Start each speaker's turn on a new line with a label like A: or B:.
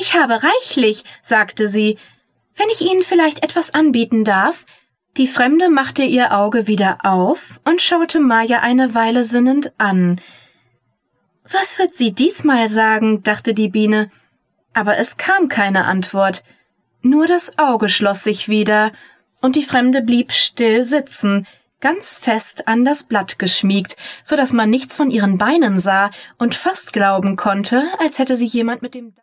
A: »Ich habe reichlich«, sagte sie. »Wenn ich Ihnen vielleicht etwas anbieten darf?« Die Fremde machte ihr Auge wieder auf und schaute Maja eine Weile sinnend an. »Was wird sie diesmal sagen?«, dachte die Biene. Aber es kam keine Antwort. Nur das Auge schloss sich wieder, und die Fremde blieb still sitzen, ganz fest an das Blatt geschmiegt, so dass man nichts von ihren Beinen sah und fast glauben konnte, als hätte sie jemand mit dem